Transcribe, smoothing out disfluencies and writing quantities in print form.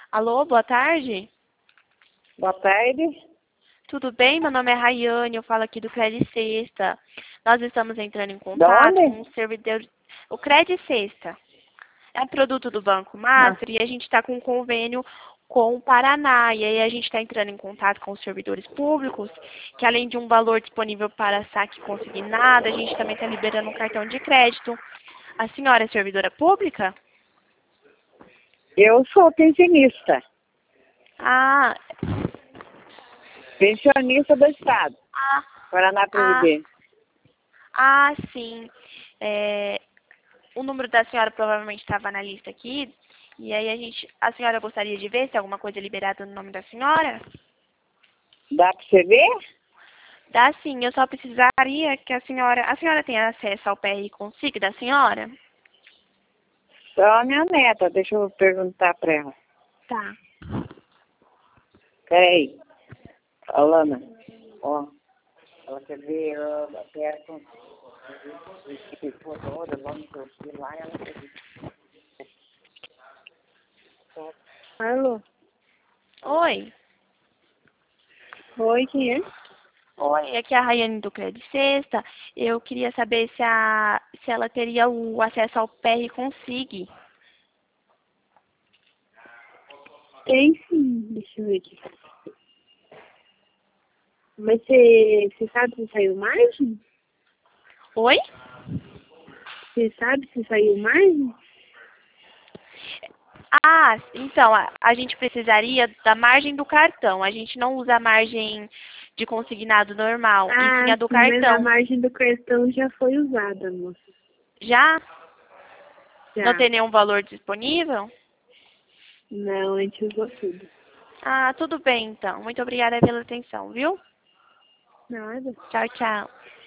Alô, boa tarde. Boa tarde. Tudo bem? Meu nome é Rayane, eu falo aqui do Credit Sexta. Nós estamos entrando em De contato com onde? o servidor... O Credit Sexta é um produto do Banco Ah, Master e a gente está com um convênio com o Paraná. E aí a gente está entrando em contato com os servidores públicos, que além de um valor disponível para saque consignado, a gente também está liberando um cartão de crédito. A senhora é servidora pública? eu sou pensionista. Ah, Pensionista do Estado, ah, Paraná ah, Previdência. sim. É, o número da senhora provavelmente estava na lista aqui. E aí a senhora gostaria de ver se alguma coisa é liberada no nome da senhora? Dá para você ver? Dá sim, eu só precisaria que a senhora tem acesso ao PR Consigo da senhora? Só a minha neta, deixa eu perguntar para ela. Tá. Peraí, Alana, ó, ela quer ver a peça, se for toda, vamos torcer lá, ela quer ver. Alô? Oi. Oi, quem é? Oi, aqui é a Rayane do Credit Sexta. Eu queria saber se ela teria o acesso ao PR Consigo. Tem sim, deixa eu ver aqui. Mas você sabe se saiu margem? Oi? Você sabe se saiu margem? Ah, então, a gente precisaria da margem do cartão. A gente não usa a margem de consignado normal, e sim Ah, a do sim, mas a cartão. margem do cartão já foi usada, moça. Já? Não Já. tem nenhum valor disponível? Não, a gente usou tudo. Ah, tudo bem então. Muito obrigada pela atenção, viu? Nada. Tchau, tchau.